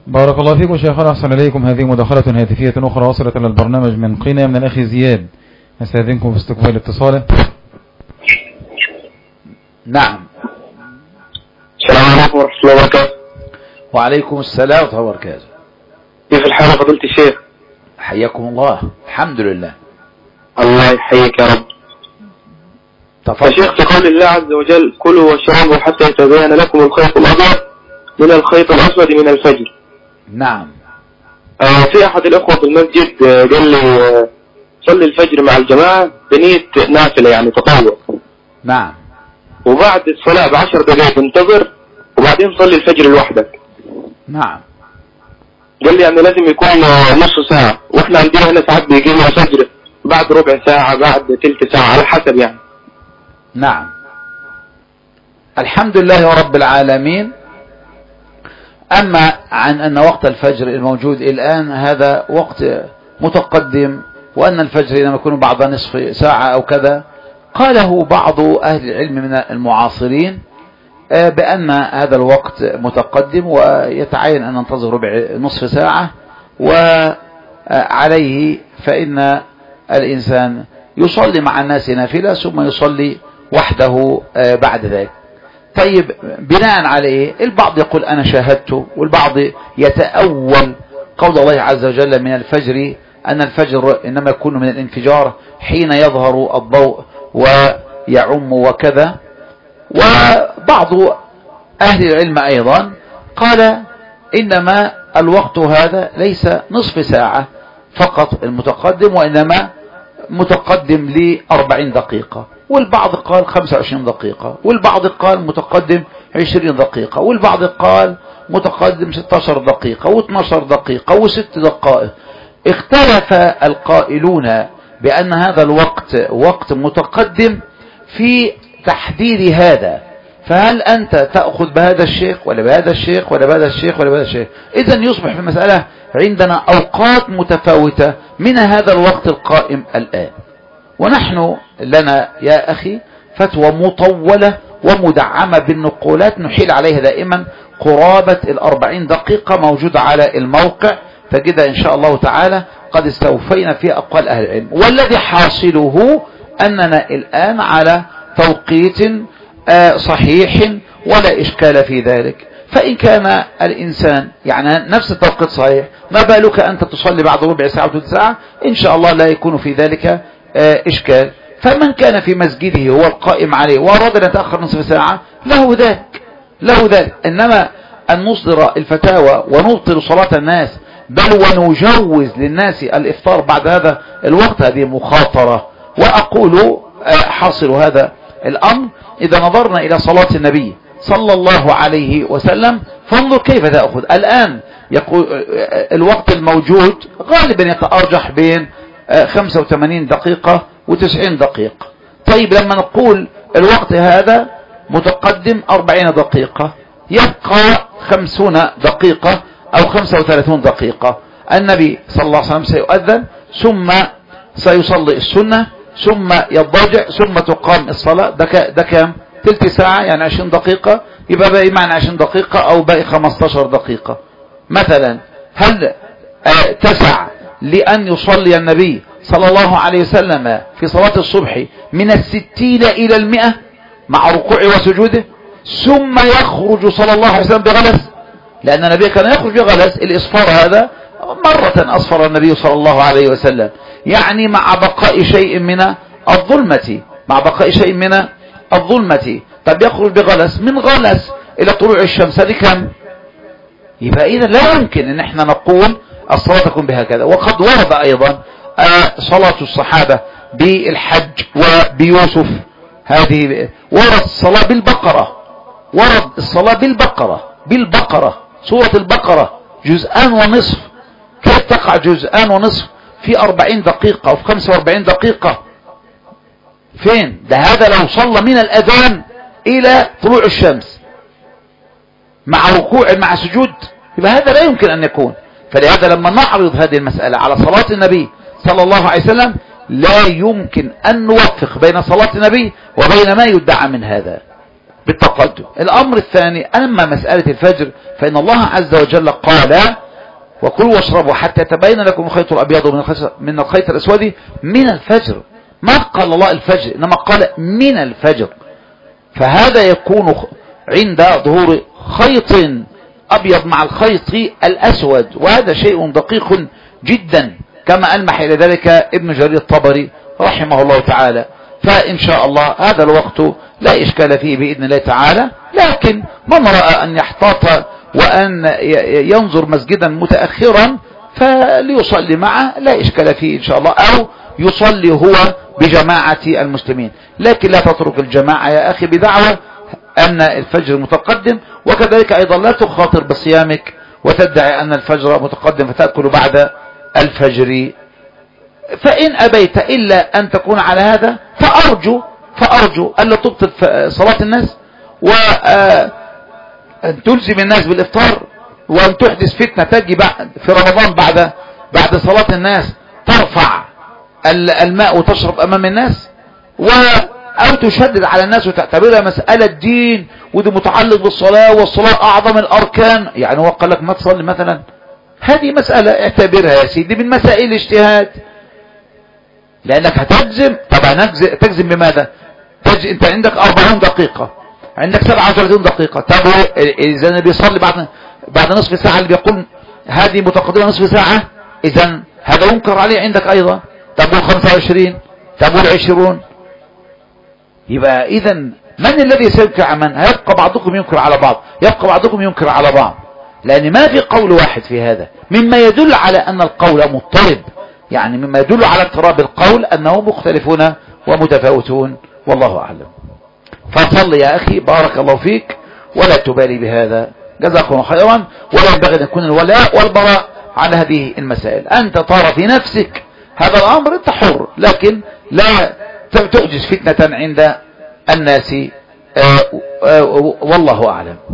بارك الله فيكم شيخنا، أحسن إليكم. هذه مداخلة هاتفية أخرى وصلت إلى البرنامج من قنا من الأخ زياد، أستأذنكم في استقبال اتصاله. نعم. السلام عليكم ورحمة الله وبركاته. وعليكم السلام ورحمة الله وبركاته. كيف الحال فضيلة الشيخ؟ حياكم الله. الحمد لله. الله يحييك يا رب. تفضل. يا شيخ، في قول الله عز وجل: كلوا واشربوا حتى يتبين لكم الخيط الأبيض من الخيط الأسود من الفجر. نعم. في أحد الأخوة في المسجد قال لي صلي الفجر مع الجماعة بنية نافلة يعني تطوع. نعم. وبعد الصلاة ب10 دقائق انتظر وبعدين صلي الفجر لوحدك. نعم. قال لي يعني لازم يكون نص ساعة، واحنا عندنا هنا ساعات بيجينا الفجر بعد ربع ساعة بعد تلت ساعة على حسب يعني. نعم. الحمد لله رب العالمين. أما عن أن وقت الفجر الموجود الآن هذا وقت متقدم، وأن الفجر لما يكون بعد نصف ساعة أو كذا، قاله بعض أهل العلم من المعاصرين بأن هذا الوقت متقدم ويتعين أن ننتظر نصف ساعة، وعليه فإن الإنسان يصلي مع الناس نافلة ثم يصلي وحده بعد ذلك. طيب، بناء عليه البعض يقول أنا شاهدته، والبعض يتأول قول الله عز وجل من الفجر أن الفجر إنما يكون من الانفجار حين يظهر الضوء ويعم وكذا. وبعض أهل العلم أيضا قال إنما الوقت هذا ليس نصف ساعة فقط المتقدم، وإنما متقدم ل40 دقيقة، والبعض قال 25 دقيقة، والبعض قال متقدم 20 دقيقة، والبعض قال متقدم 16 دقيقة و12 دقيقة و6 دقائق. اختلف القائلون بأن هذا الوقت وقت متقدم في تحديد هذا، فهل أنت تأخذ بهذا الشيخ ولا بهذا الشيخ ولا بهذا الشيخ ولا بهذا الشيخ؟ إذن يصبح في المسألة عندنا أوقات متفاوتة من هذا الوقت القائم الآن. ونحن لنا يا أخي فتوى مطولة ومدعمة بالنقولات نحيل عليها دائما قرابة 40 دقيقة موجودة على الموقع، تجدها إن شاء الله تعالى قد استوفينا في أقوال أهل العلم. والذي حاصله أننا الآن على توقيت صحيح ولا إشكال في ذلك. فإن كان الإنسان يعني نفس التوقيت صحيح، ما بالك أنت تصلي بعد ربع ساعة وثلث ساعة، إن شاء الله لا يكون في ذلك إشكال. فمن كان في مسجده هو القائم عليه وأراد أن يتأخر نصف ساعة له ذلك. إنما أن نصدر الفتاوى ونبطل صلاة الناس بل ونجوز للناس الإفطار بعد هذا الوقت، هذه مخاطرة. وأقول حاصل هذا الأمر إذا نظرنا إلى صلاة النبي صلى الله عليه وسلم فانظر كيف تأخذ الآن. يقول الوقت الموجود غالبا يتأرجح بين 85 دقيقة و90 دقيقة. طيب، لما نقول الوقت هذا متقدم 40 دقيقة يبقى 50 دقيقة أو 35 دقيقة. النبي صلى الله عليه وسلم سيؤذن ثم سيصلي السنة ثم يضجع ثم تقام الصلاة. ده كام؟ تلت ساعة يعني 20 دقيقة، يبقى باقي معنا 20 دقيقة أو باقي 15 دقيقة مثلا. هل تسع لأن يصلي النبي صلى الله عليه وسلم في صلاة الصبح من 60 إلى 100 مع ركوعه وسجوده ثم يخرج صلى الله عليه وسلم بغلس؟ لأن النبي كان يخرج بغلس. الإصفار هذا مرة أصفر النبي صلى الله عليه وسلم، يعني مع بقاء شيء من الظلمة. طب يخرج بغلس، من غلس إلى طلوع الشمس هذه كم؟ يبقى إذا لا يمكن أن احنا نقول الصلاة تكون بهكذا. وقد ورد أيضا صلاة الصحابة بالحج وبيوسف، هذه ورد الصلاة بالبقرة، سورة البقرة جزءان ونصف. كيف تقع جزءان ونصف في 40 دقيقة أو في 45 دقيقة؟ فين ده؟ هذا لو صلى من الأذان إلى طلوع الشمس مع ركوع مع سجود، يبقى هذا لا يمكن أن يكون. فلهذا لما نعرض هذه المسألة على صلاة النبي صلى الله عليه وسلم لا يمكن أن نوفق بين صلاة النبي وبين ما يدعى من هذا. بالتقدم. الأمر الثاني، أما مسألة الفجر فإن الله عز وجل قال وكلوا واشربوا حتى يتبين لكم الخيط الأبيض من الخيط الأسود من الفجر. ما قال الله الفجر، إنما قال من الفجر. فهذا يكون عند ظهور خيط أبيض مع الخيط الأسود، وهذا شيء دقيق جدا كما ألمح إلى ذلك ابن جرير الطبري رحمه الله تعالى. فإن شاء الله هذا الوقت لا إشكال فيه بإذن الله تعالى، لكن من رأى أن يحتاط وأن ينظر مسجدا متأخرا فليصلي معه لا إشكال فيه إن شاء الله، أو يصلي هو بجماعة المسلمين. لكن لا تترك الجماعة يا أخي بدعوة أن الفجر متقدم، وكذلك أيضا لا تخاطر بصيامك وتدعي أن الفجر متقدم فتأكل بعد الفجر. فإن أبيت إلا أن تكون على هذا فأرجو ألا تبطل صلاة الناس وأن تلزم الناس بالإفطار وأن تحدث فتنة تجي في رمضان بعد صلاة الناس ترفع الماء وتشرب أمام الناس، أو تشدد على الناس وتعتبرها مسألة دين ودي متعلق بالصلاة والصلاة أعظم الأركان. يعني هو قال لك ما تصلي مثلا، هذه مسألة اعتبرها يا سيدي من مسائل الاجتهاد، لأنك هتجزم. طبعا تجزم بماذا؟ أنت عندك 40 دقيقة، عندك 37 دقيقة. طب إذا اللي بيصلي بعد نصف ساعة اللي بيقول هذه متقدمة نصف ساعة، إذا هذا ينكر عليه عندك أيضا. طب 25، طب 20. يبقى إذا من الذي سينكر على من؟ هيبقى بعضكم ينكر على بعض، يبقى بعضكم ينكر على بعض، لأن ما في قول واحد في هذا، مما يدل على أن القول مضطرب. يعني مما يدل على اضطراب القول أنه مختلفون ومتفاوتون، والله أعلم. فصل يا أخي بارك الله فيك ولا تبالي بهذا، جزاكم خيرا. ولا ينبغي أن يكون الولاء والبراء على هذه المسائل. أنت ترى في نفسك هذا الأمر أنت حر، لكن لا تحدث فتنة عند الناس، والله أعلم.